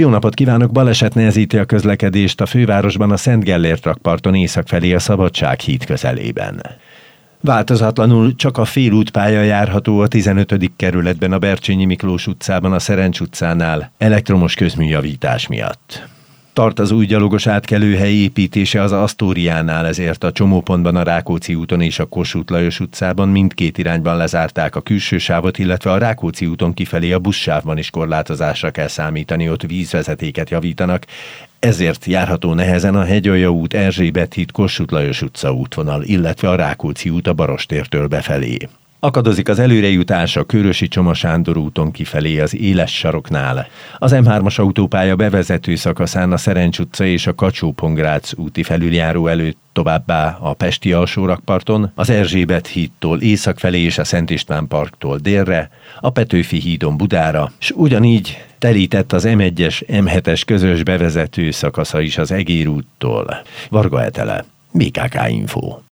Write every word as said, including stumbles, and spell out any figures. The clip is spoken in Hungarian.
Jó napot kívánok! Baleset nehezíti a közlekedést a fővárosban a Szent Gellért rakparton észak felé a Szabadság híd közelében. Változatlanul csak a félútpálya járható a tizenötödik kerületben a Bercsényi Miklós utcában a Szerencs utcánál elektromos közműjavítás miatt. Tart az új gyalogos átkelőhely építése az Asztóriánál, ezért a csomópontban a Rákóczi úton és a Kossuth Lajos utcában mindkét irányban lezárták a külső sávot, illetve a Rákóczi úton kifelé a buszsávban is korlátozásra kell számítani, ott vízvezetéket javítanak, ezért járható nehezen a Hegyalja út, Erzsébet híd, Kossuth Lajos utca útvonal, illetve a Rákóczi út a Barostértől befelé. Akadozik az előrejutás a Körösi Csoma Sándor úton kifelé az Éles saroknál. Az M hármas autópálya bevezető szakaszán a Szerencs utca és a Kacsó-Pongrác úti felüljáró előtt, továbbá a Pesti alsórakparton, az Erzsébet hídtól észak felé és a Szent István parktól délre, a Petőfi hídon Budára, s ugyanígy telített az M egyes M hetes közös bevezető szakasza is az Egér úttól. Varga Etele, bé ká ká Info.